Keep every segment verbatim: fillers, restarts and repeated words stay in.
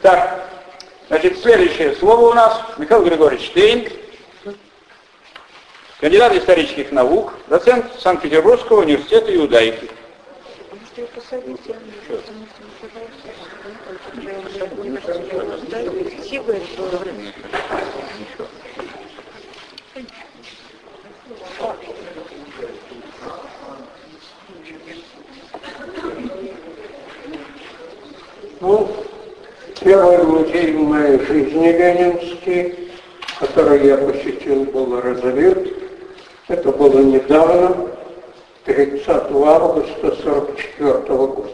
Так, значит, следующее слово у нас Михаил Григорьевич Штейн, кандидат исторических наук, доцент Санкт-Петербургского университета Иудаики. Ну, первый музей в моей жизни ленинский, который я посетил, был разорит. Это было недавно, тридцатого августа сорок четвёртого года.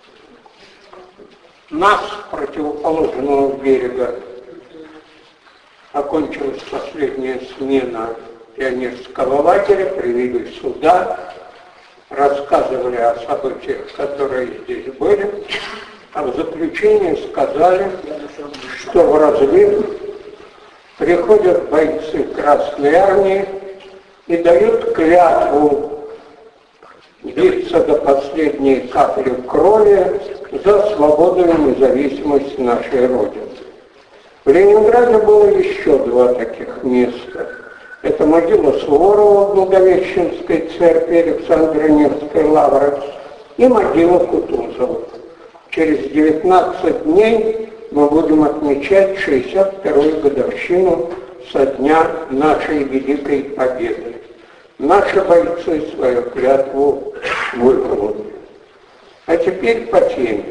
Нас с противоположного берега окончилась последняя смена пионерского лагеря, привели сюда, рассказывали о событиях, которые здесь были, а в заключение сказали, что в разлив приходят бойцы Красной Армии и дают клятву биться до последней капли крови за свободу и независимость нашей Родины. В Ленинграде было еще два таких места. Это могила Суворова в Благовещенской церкви Александра Невской лавры и могила Кутузова. Через девятнадцать дней мы будем отмечать шестьдесят вторую годовщину со дня нашей Великой Победы. Наши бойцы свою клятву выполнили. А теперь по теме.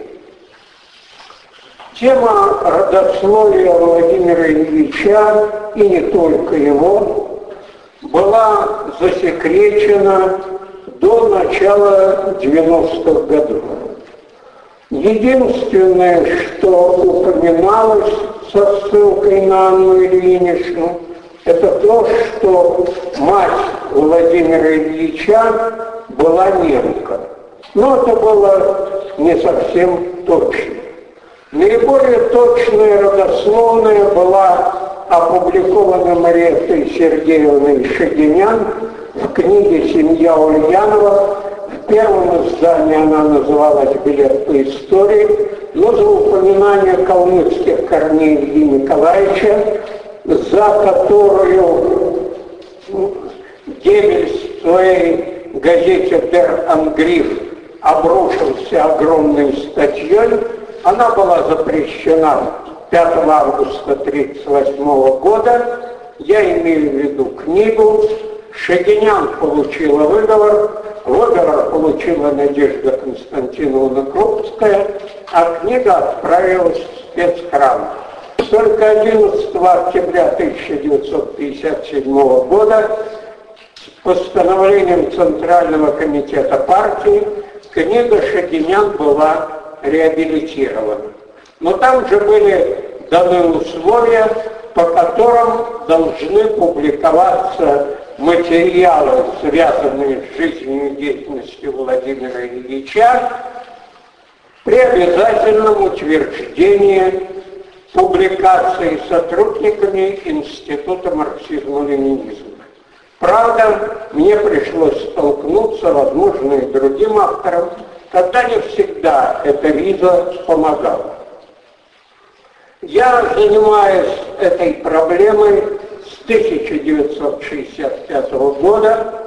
Тема родословия Владимира Ильича, и не только его, была засекречена до начала девяностых годов. Единственное, что упоминалось со ссылкой на Анну Ильиничну, это то, что мать Владимира Ильича была немка. Но это было не совсем точно. Наиболее точная родословная была опубликована Мариеттой Сергеевной Шагинян в книге «Семья Ульянова». В первом издании она называлась «Билет по истории», но за упоминание калмыцких корней Ильи Николаевича, за которую Геббельс в своей газете «Дер Ангриф» обрушился огромной статьей, она была запрещена пятого августа тысяча девятьсот тридцать восьмого года. Я имею в виду книгу. Шагинян получила выговор, выговор получила Надежда Константиновна Крупская, а книга отправилась в спецхран. Только одиннадцатого октября тысяча девятьсот пятьдесят седьмого года с постановлением Центрального комитета партии книга Шагинян была реабилитирована. Но там же были даны условия, по которым должны публиковаться материалы, связанные с жизнью и деятельностью Владимира Ильича, при обязательном утверждении публикации сотрудниками Института марксизма-ленинизма. Правда, мне пришлось столкнуться, возможно, и другим авторам, когда не всегда эта виза помогала. Я занимаюсь этой проблемой с тысяча девятьсот шестьдесят пятого года.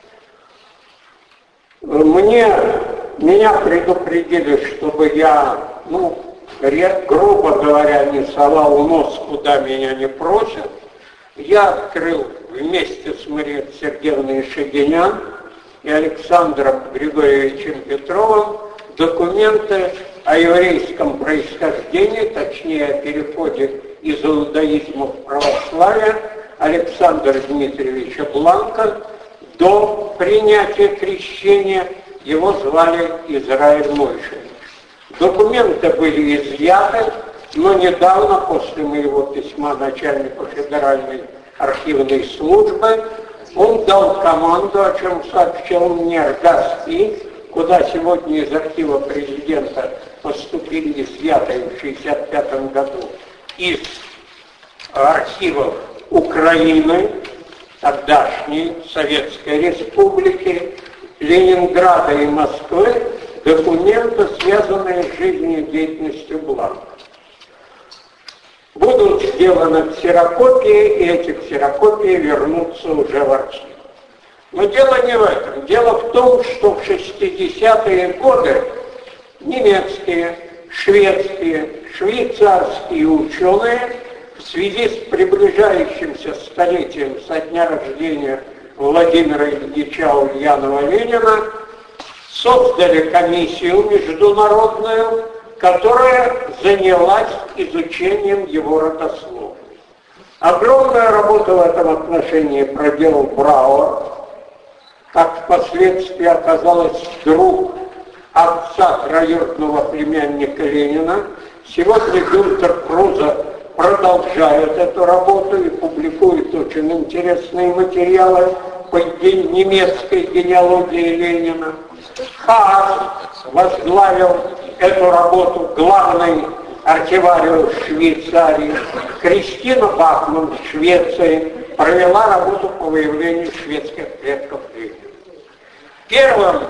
Мне, меня предупредили, чтобы я, ну, грубо говоря, не совал нос, куда меня не просят. Я открыл вместе с Марией Сергеевной Шагинян и Александром Григорьевичем Петровым документы о еврейском происхождении, точнее о переходе из иудаизма в православие Александра Дмитриевича Бланка. До принятия крещения его звали Израиль Мойшевич. Документы были изъяты, но недавно, после моего письма начальнику Федеральной архивной службы, он дал команду, о чем сообщил мне РГАСПИ, куда сегодня из архива президента поступили изъятые в шестьдесят пятом году из архивов Украины, тогдашней Советской Республики, Ленинграда и Москвы, документы, связанные с жизнью и деятельностью Бланка. будут сделаны ксерокопии, и эти ксерокопии вернутся уже в архив. Но дело не в этом. Дело в том, что в шестидесятые годы немецкие, шведские, швейцарские ученые в связи с приближающимся столетием со дня рождения Владимира Ильича Ульянова-Ленина создали комиссию международную, которая занялась изучением его родословной. Огромную работу в этом отношении проделал Брауэр, как впоследствии оказалось, друг отца троюродного племянника Ленина. Сегодня Гюнтер Круза продолжает эту работу и публикует очень интересные материалы по немецкой генеалогии Ленина. Хаас возглавил эту работу, главный архивариус Швейцарии. Кристина Бахман в Швеции провела работу по выявлению шведских предков Ленина. Первым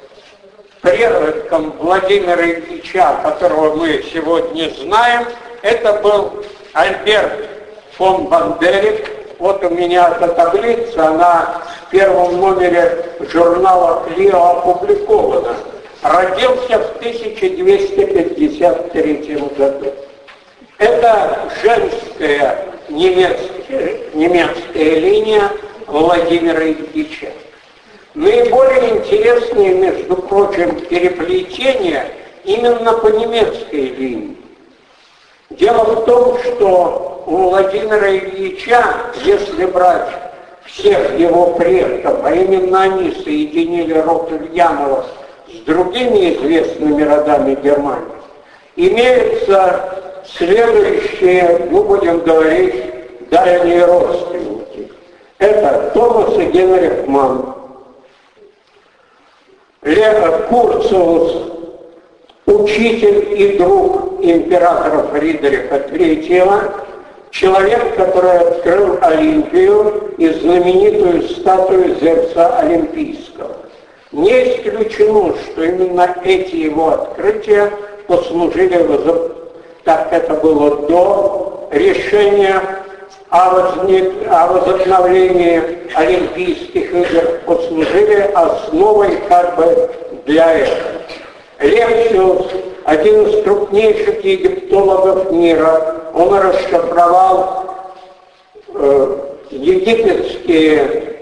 предком Владимира Ильича, которого мы сегодня знаем, это был Альберт фон Бандерик. Вот у меня эта таблица, она в первом номере журнала «Клио» опубликована. Родился в тысяча двести пятьдесят третьем году. Это женская немецкая, немецкая линия Владимира Ильича. Наиболее интересные, между прочим, переплетения именно по немецкой линии. Дело в том, что у Владимира Ильича, если брать всех его предков, а именно они соединили род Ульяновых с другими известными родами Германии, имеются следующие, ну будем говорить, дальние родственники. Это Томас и Генрих Манн, Лев Курциус, учитель и друг императора Фридриха третьего, человек, который открыл Олимпию и знаменитую статую Зевса Олимпийского. Не исключено, что именно эти его открытия послужили, так это было до решения о, возник... о возобновлении Олимпийских игр, послужили основой как бы для этого. Lepsius, один из крупнейших египтологов мира, он расшифровал э, египетские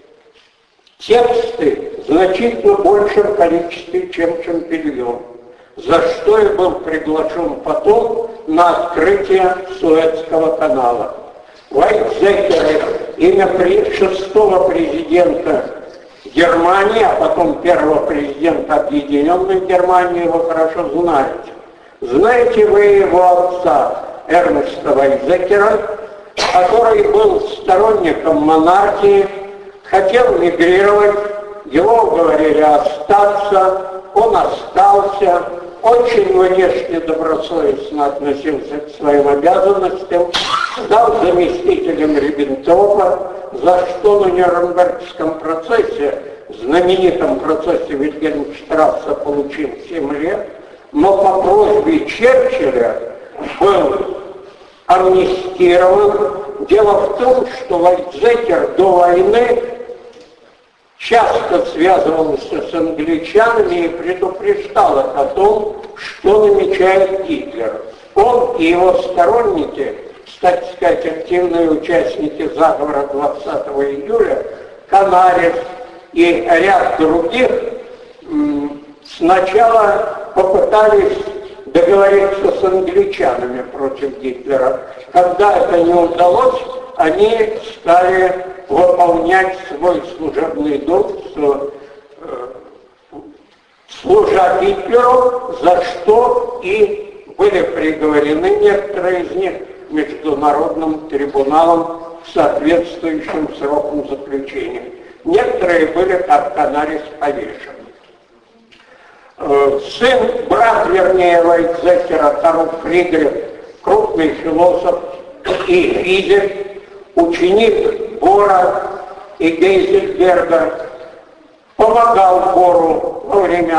тексты в значительно большем количестве, чем Шампильон, за что и был приглашен потом на открытие Суэцкого канала. Вайтзекер, имя шестого президента Германии, а потом первого президента Объединенной Германии, его хорошо знаете. Знаете вы его отца, Эрнеста Вайтзекера, который был сторонником монархии, хотел мигрировать, его уговорили остаться, он остался, очень внешне добросовестно относился к своим обязанностям, стал заместителем Риббентропа, за что на Нюрнбергском процессе, знаменитом процессе Вильгельмштрассе, получил семь лет, но по просьбе Черчилля был амнистирован. Дело в том, что Вайтзекер до войны часто связывался с англичанами и предупреждал их о том, что намечает Гитлер. Он и его сторонники, так сказать, активные участники заговора двадцатого июля, Канарис и ряд других, сначала попытались договориться с англичанами против Гитлера. Когда это не удалось, они стали выполнять свой служебный долг, служа Гитлеру, за что и были приговорены некоторые из них международным трибуналом с соответствующим сроком заключения. Некоторые были, как Канарис, повешены. Сын, брат, вернее, Вайтзекера, Карл Фридрих, крупный философ и физик, ученик Бора и Гейзельберга, помогал Бору во время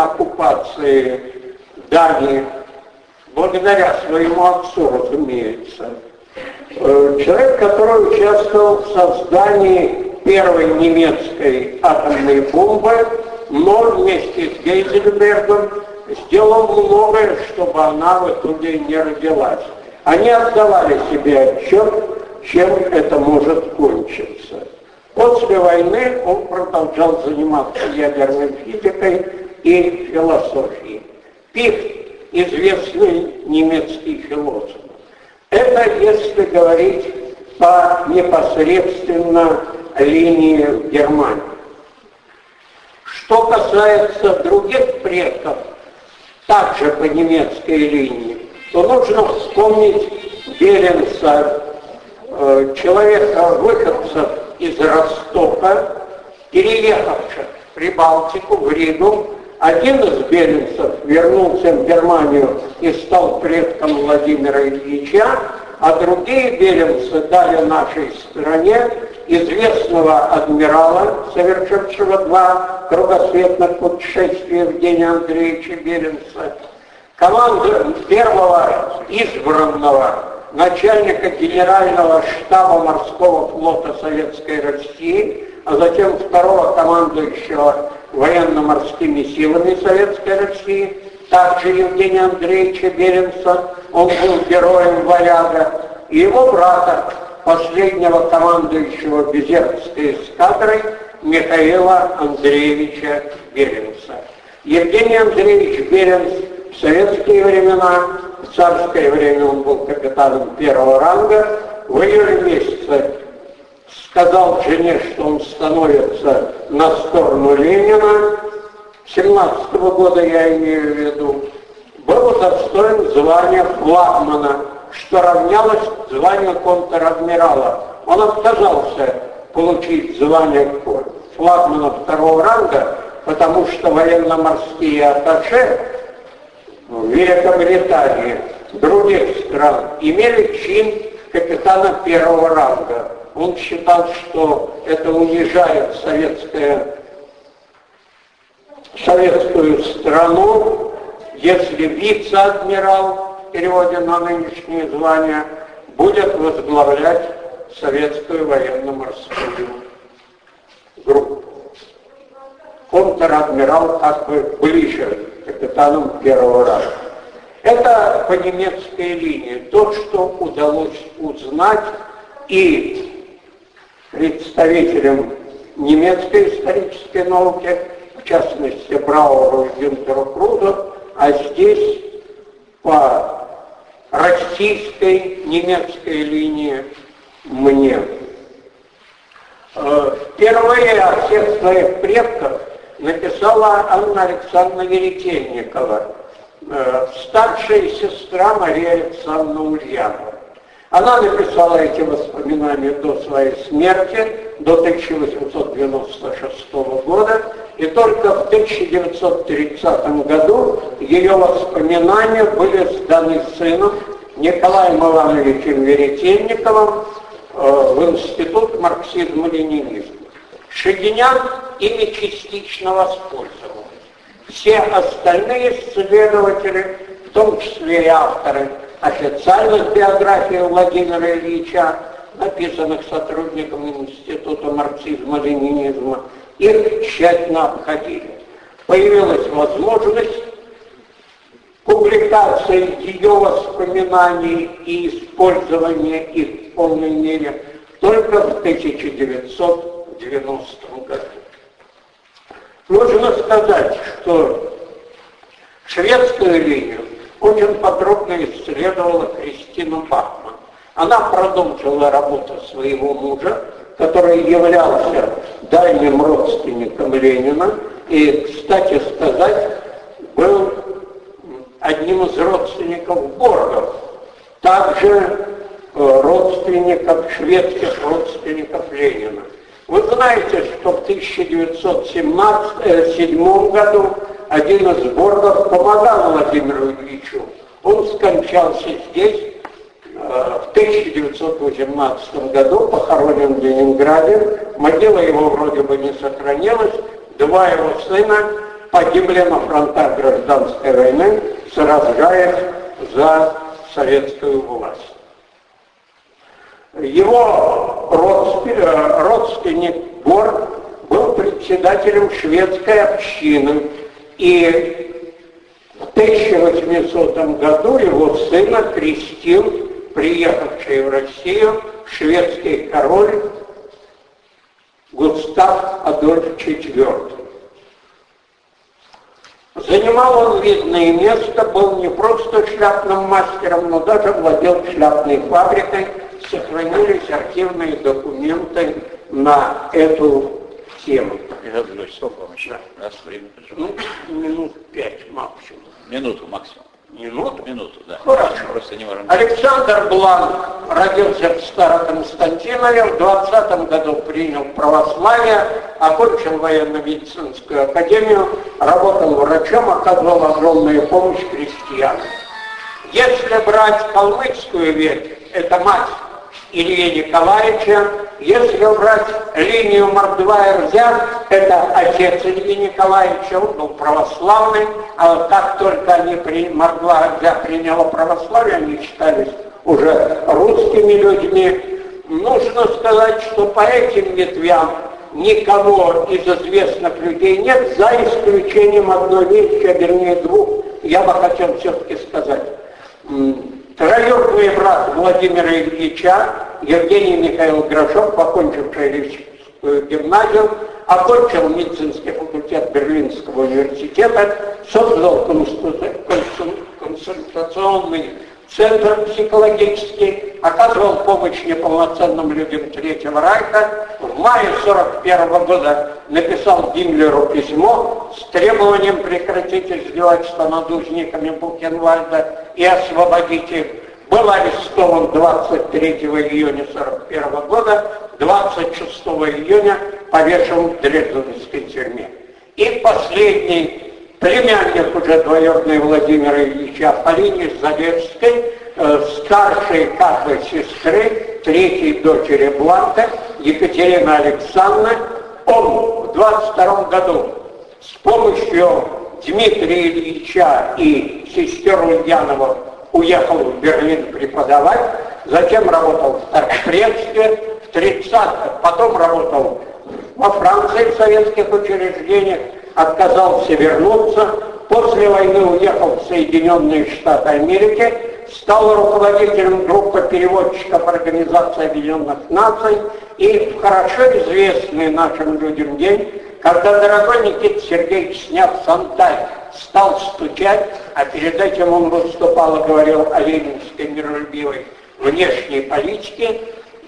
оккупации Дании, благодаря своему отцу, разумеется. Человек, который участвовал в создании первой немецкой атомной бомбы, но вместе с Гейзенбергом сделал многое, чтобы она в итоге не родилась. Они отдавали себе отчет, чем это может кончиться. После войны он продолжал заниматься ядерной физикой и философией. Пихт, известный немецкий философ. Это если говорить по непосредственно линии Германии. Что касается других предков, также по немецкой линии, то нужно вспомнить Беренса, человека-выходца из Ростока, переехавших в Прибалтику, в Ригу. Один из беренцев вернулся в Германию и стал предком Владимира Ильича, а другие беренцы дали нашей стране известного адмирала, совершившего два кругосветных путешествия в день Андреевича Беренца, команду первого избранного начальника генерального штаба морского флота Советской России, а затем второго командующего военно-морскими силами Советской России, также Евгения Андреевича Беренца, он был героем «Варяга», и его брата, последнего командующего Безеркской эскадрой Михаила Андреевича Беренца. Евгений Андреевич Беренц в советские времена, в царское время он был капитаном первого ранга, в июле месяце сказал жене, что он становится на сторону Ленина, семнадцатого года я имею в виду, был удостоен звания флагмана, что равнялось званию контр-адмирала. Он отказался получить звание флагмана второго ранга, потому что военно-морские атташе в Великобритании, других стран имели чин капитана первого ранга. Он считал, что это унижает советское, советскую страну, если вице-адмирал, в переводе на нынешнее звание, будет возглавлять советскую военно-морскую группу. Контр-адмирал как бы ближе к капитанам первого ранга. Это по немецкой линии то, что удалось узнать и представителям немецкой исторической науки, в частности Брауру и Гюнтеру Крузу, а здесь по российской немецкой линии мне. Впервые о всех своих предках написала Анна Александровна Веретенникова, старшая сестра Мария Александровна Ульянова. Она написала эти воспоминания до своей смерти, до тысяча восемьсот девяносто шестого года, и только в тысяча девятьсот тридцатом году ее воспоминания были сданы сыном Николаем Ивановичем Веретенниковым в Институт марксизма-ленинизма. Шагинян ими частично воспользовался. Все остальные исследователи, в том числе и авторы официальных биографий Владимира Ильича, написанных сотрудником Института марксизма-ленинизма, их тщательно обходили. Появилась возможность публикации ее воспоминаний и использования их в полной мере только в тысяча девятьсот девяностом году. Нужно сказать, что шведскую линию очень подробно исследовала Кристина Бахман. Она продолжила работу своего мужа, который являлся дальним родственником Ленина и, кстати сказать, был одним из родственников Боргов, также родственников, шведских родственников Ленина. Вы знаете, что в тысяча девятьсот седьмом году один из Боргов помогал Владимиру Ильичу. Он скончался здесь в тысяча девятьсот восемнадцатом году, похоронен в Ленинграде. Могила его вроде бы не сохранилась. Два его сына погибли на фронтах гражданской войны, сражаясь за советскую власть. Его родственник Гор был председателем шведской общины, и в тысяча восьмисотом году его сына крестил приехавший в Россию шведский король Густав Адольф четвёртый. Занимал он видное место, был не просто шляпным мастером, но даже владел шляпной фабрикой. Сохранились архивные документы на эту тему. Раз время ну, минут пять максимум. Минуту максимум. Минуту? Минуту, да. Хорошо. Просто не можем. Александр Бланк родился в Староконстантинове, в двадцатом году принял православие, окончил военно-медицинскую академию, работал врачом, оказывал огромную помощь крестьянам. Если брать калмыцкую ветвь, это мать Ильи Николаевича. Если брать линию Мордва-Эрзя, это отец Ильи Николаевича, он был православный, а как только они при... Мордва-Эрзя приняла православие, они считались уже русскими людьми. Нужно сказать, что по этим ветвям никого из известных людей нет, за исключением одной вещи, а вернее двух, я бы хотел все-таки сказать. Троюродный брат Владимира Ильича, Евгений Михаил Грошов, окончивший Липецкую гимназию, окончил медицинский факультет Берлинского университета, создал консультационный центр психологический, оказывал помощь неполноценным людям Третьего Райха. В мае сорок первого года написал Гиммлеру письмо с требованием прекратить издевательство над узниками Бухенвальда и освободить их. Был арестован двадцать третьего июня сорок первого года, двадцать шестого июня повешен в Дрезденской тюрьме. И последний племянник уже двоюродный Владимира Ильича по линии Задержской, э, старшей как бы сестры, третьей дочери Бланка, Екатерины Александровны. Он в двадцать втором году с помощью Дмитрия Ильича и сестер Ульянова уехал в Берлин преподавать, затем работал в Торгпредстве, в тридцатых, потом работал во Франции в советских учреждениях, отказался вернуться, после войны уехал в Соединенные Штаты Америки, стал руководителем группы переводчиков Организации Объединенных Наций, и в хорошо известный нашим людям день, когда дорогой Никита Сергеевич, сняв «Сонтарь», стал стучать, а перед этим он выступал и говорил о ленинской миролюбивой внешней политике.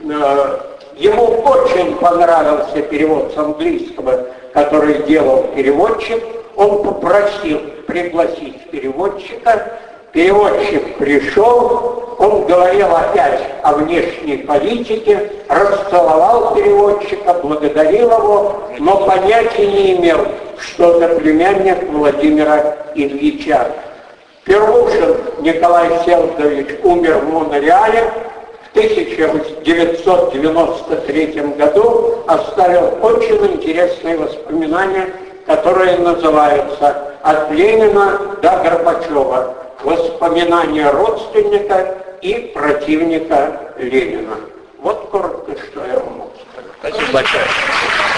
Ему очень понравился перевод с английского, который делал переводчик. Он попросил пригласить переводчика. Переводчик пришел, он говорил опять о внешней политике, расцеловал переводчика, благодарил его, но понятия не имел, что это племянник Владимира Ильича. Первушин Николай Всеволодович умер в Монреале. В тысяча девятьсот девяносто третьем году оставил очень интересные воспоминания, которые называются «От Ленина до Горбачева. Воспоминания родственника и противника Ленина». Вот коротко, что я вам могу сказать. Спасибо большое.